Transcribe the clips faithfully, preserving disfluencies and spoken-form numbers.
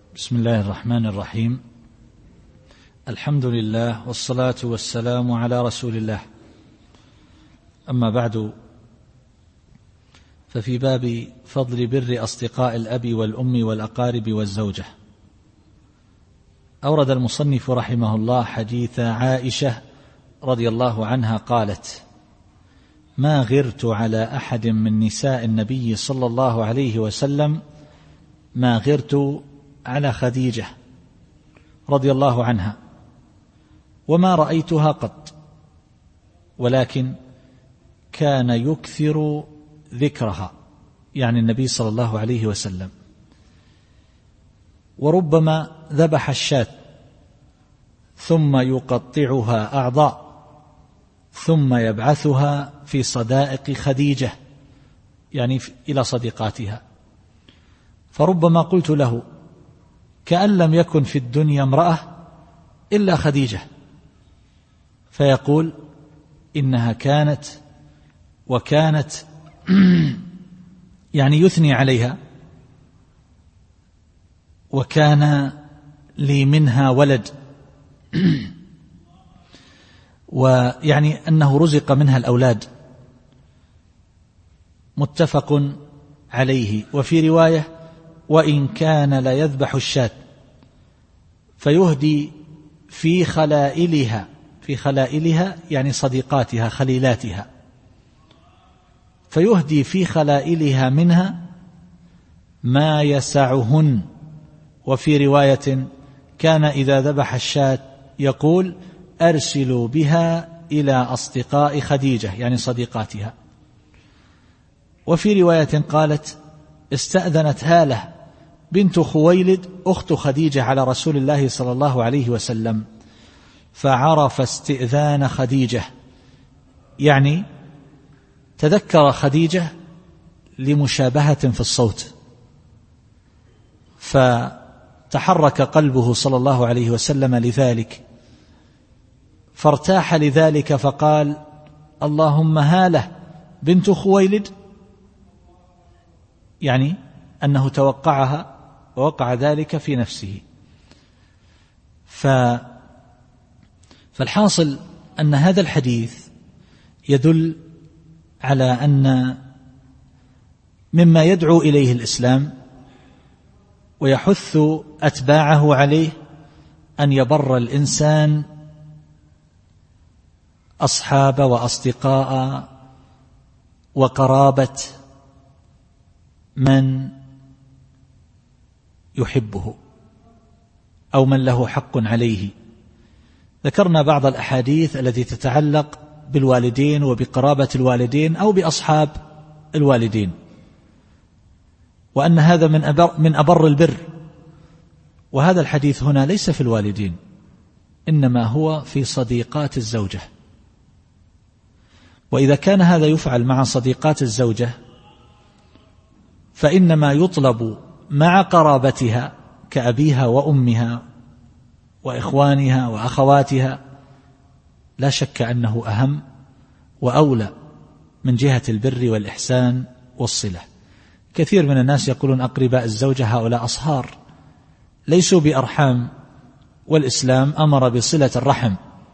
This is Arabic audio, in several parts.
بسم الله الرحمن الرحيم. الحمد لله والصلاة والسلام على رسول الله. أما بعد، ففي باب فضل بر أصدقاء الأب والأم والأقارب والزوجة، أورد المصنف رحمه الله حديث عائشة رضي الله عنها قالت: ما غرت على أحد من نساء النبي صلى الله عليه وسلم ما غرت على خديجة رضي الله عنها، وما رأيتها قط، ولكن كان يكثر ذكرها، يعني النبي صلى الله عليه وسلم، وربما ذبح الشاة ثم يقطعها أعضاء ثم يبعثها في صدائق خديجة، يعني إلى صديقاتها، فربما قلت له: كأن لم يكن في الدنيا امرأة إلا خديجة، فيقول: إنها كانت وكانت يعني يثني عليها، وكان لي منها ولد ويعني أنه رزق منها الأولاد، متفق عليه. وفي رواية: وإن كان لا يذبح الشاة فيهدي في خلائلها، في خلائلها يعني صديقاتها خليلاتها، فيهدي في خلائلها منها ما يسعهن. وفي رواية: كان إذا ذبح الشاة يقول: أرسلوا بها إلى أصدقاء خديجة، يعني صديقاتها. وفي رواية قالت: استأذنت هالة بنت خويلد أخت خديجة على رسول الله صلى الله عليه وسلم، فعرف استئذان خديجة، يعني تذكر خديجة لمشابهة في الصوت، فتحرك قلبه صلى الله عليه وسلم لذلك، فارتاح لذلك، فقال: اللهم هالة بنت خويلد، يعني أنه توقعها ووقع ذلك في نفسه. ف فالحاصل أن هذا الحديث يدل على أن مما يدعو إليه الإسلام ويحث أتباعه عليه أن يبر الإنسان أصحاب وأصدقاء وقرابة من يحبه أو من له حق عليه. ذكرنا بعض الأحاديث التي تتعلق بالوالدين وبقرابة الوالدين أو بأصحاب الوالدين، وأن هذا من أبر, من أبر البر. وهذا الحديث هنا ليس في الوالدين، إنما هو في صديقات الزوجة. وإذا كان هذا يفعل مع صديقات الزوجة، فإنما يطلب مع قرابتها كأبيها وأمها وإخوانها وأخواتها، لا شك أنه أهم وأولى من جهة البر والإحسان والصلة. كثير من الناس يقولون: أقرباء الزوجة هؤلاء أصهار، ليسوا بأرحام، والإسلام أمر بصلة الرحم.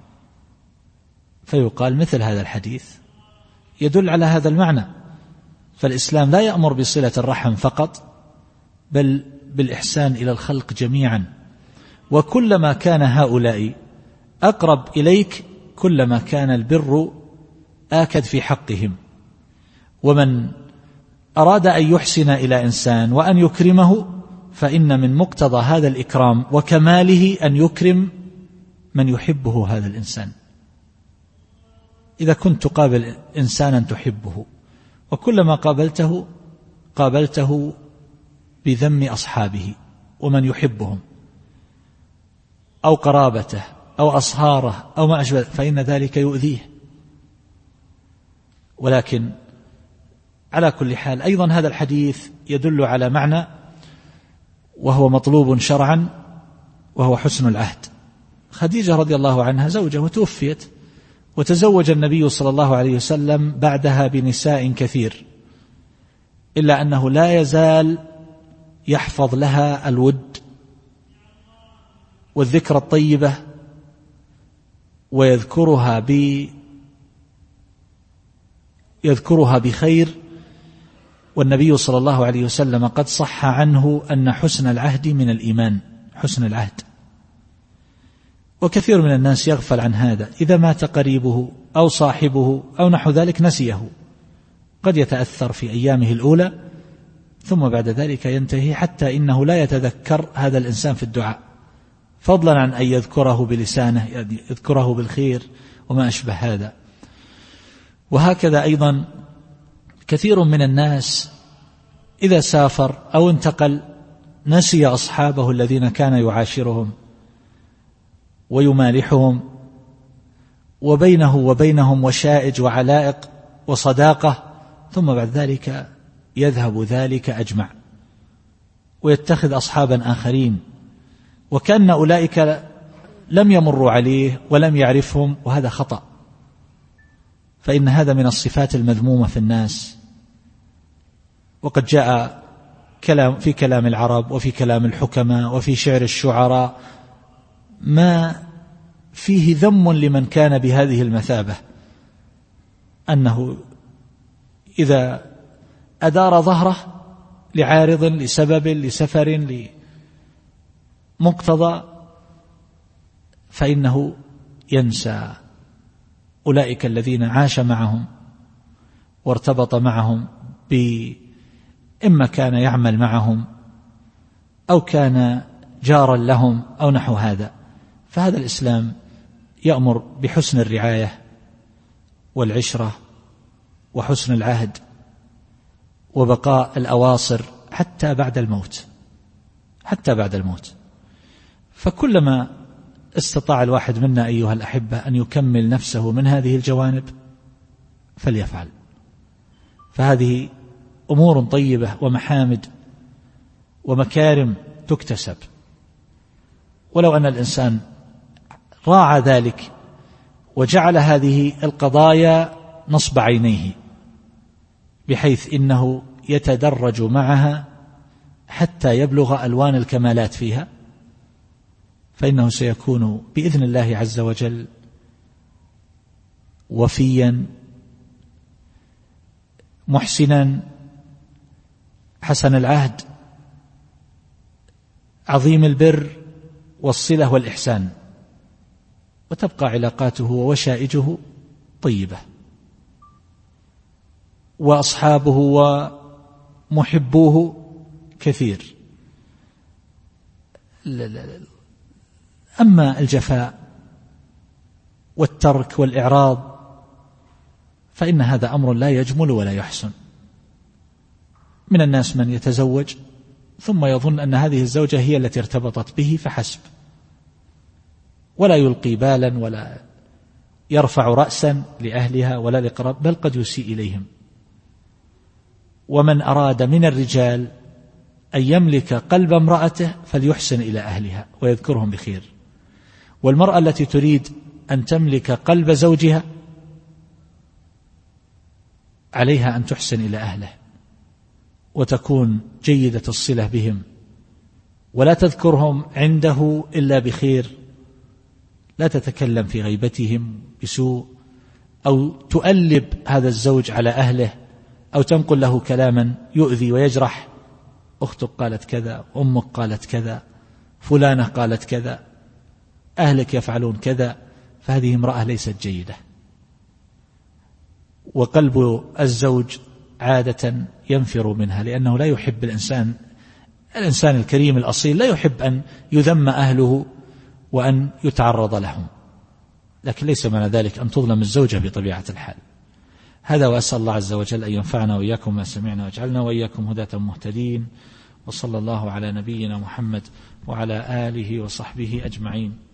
فيقال مثل هذا الحديث يدل على هذا المعنى، فالإسلام لا يأمر بصلة الرحم فقط، بل بالإحسان إلى الخلق جميعا. وكلما كان هؤلاء أقرب إليك كلما كان البر آكد في حقهم. ومن أراد أن يحسن إلى إنسان وأن يكرمه، فإن من مقتضى هذا الإكرام وكماله أن يكرم من يحبه هذا الإنسان. إذا كنت تقابل إنسانا تحبه، وكلما قابلته قابلته بذم أصحابه ومن يحبهم أو قرابته أو أصهاره أو ما أشبه، فإن ذلك يؤذيه. ولكن على كل حال أيضا هذا الحديث يدل على معنى وهو مطلوب شرعا، وهو حسن العهد. خديجة رضي الله عنها زوجة وتوفيت، وتزوج النبي صلى الله عليه وسلم بعدها بنساء كثير، إلا أنه لا يزال يحفظ لها الود والذكر الطيبة ويذكرها ب يذكرها بخير. والنبي صلى الله عليه وسلم قد صح عنه أن حسن العهد من الإيمان، حسن العهد. وكثير من الناس يغفل عن هذا، إذا مات قريبه أو صاحبه أو نحو ذلك نسيه، قد يتأثر في أيامه الأولى ثم بعد ذلك ينتهي، حتى إنه لا يتذكر هذا الإنسان في الدعاء، فضلا عن أن يذكره بلسانه، يعني يذكره بالخير وما أشبه هذا. وهكذا أيضا كثير من الناس إذا سافر أو انتقل نسي أصحابه الذين كان يعاشرهم ويمالحهم، وبينه وبينهم وشائج وعلائق وصداقة، ثم بعد ذلك يذهب ذلك أجمع ويتخذ أصحابا آخرين، وكأن أولئك لم يمروا عليه ولم يعرفهم، وهذا خطأ. فإن هذا من الصفات المذمومة في الناس. وقد جاء كلام في كلام العرب وفي كلام الحكماء وفي شعر الشعراء ما فيه ذم لمن كان بهذه المثابة، أنه إذا أدار ظهره لعارض لسبب لسفر لمقتضى فإنه ينسى أولئك الذين عاش معهم وارتبط معهم، إما كان يعمل معهم أو كان جارا لهم أو نحو هذا. فهذا الإسلام يأمر بحسن الرعاية والعشرة وحسن العهد وبقاء الأواصر حتى بعد الموت، حتى بعد الموت. فكلما استطاع الواحد منا أيها الأحبة أن يكمل نفسه من هذه الجوانب فليفعل، فهذه أمور طيبة ومحامد ومكارم تكتسب. ولو أن الإنسان راعى ذلك وجعل هذه القضايا نصب عينيه، بحيث إنه يتدرج معها حتى يبلغ ألوان الكمالات فيها، فإنه سيكون بإذن الله عز وجل وفيا محسنا حسن العهد عظيم البر والصلة والإحسان، وتبقى علاقاته ووشائجه طيبة، وأصحابه ومحبوه كثير. أما الجفاء والترك والإعراض فإن هذا أمر لا يجمل ولا يحسن. من الناس من يتزوج ثم يظن أن هذه الزوجة هي التي ارتبطت به فحسب، ولا يلقي بالا ولا يرفع رأسا لأهلها ولا لقراب، بل قد يسيء إليهم. ومن أراد من الرجال أن يملك قلب امرأته فليحسن إلى أهلها ويذكرهم بخير، والمرأة التي تريد أن تملك قلب زوجها عليها أن تحسن إلى أهله وتكون جيدة الصلة بهم، ولا تذكرهم عنده إلا بخير، لا تتكلم في غيبتهم بسوء أو تؤلب هذا الزوج على أهله أو تنقل له كلاما يؤذي ويجرح. أختك قالت كذا، أمك قالت كذا، فلانة قالت كذا، أهلك يفعلون كذا، فهذه امرأة ليست جيدة. وقلب الزوج عادة ينفر منها، لأنه لا يحب الإنسان الإنسان الكريم الأصيل لا يحب أن يذم أهله وأن يتعرض لهم، لكن ليس معنى ذلك أن تظلم الزوجة بطبيعة الحال. هذا، وأسأل الله عز وجل أن ينفعنا وإياكم ما سمعنا واجعلنا وإياكم هداة مهتدين، وصلى الله على نبينا محمد وعلى آله وصحبه أجمعين.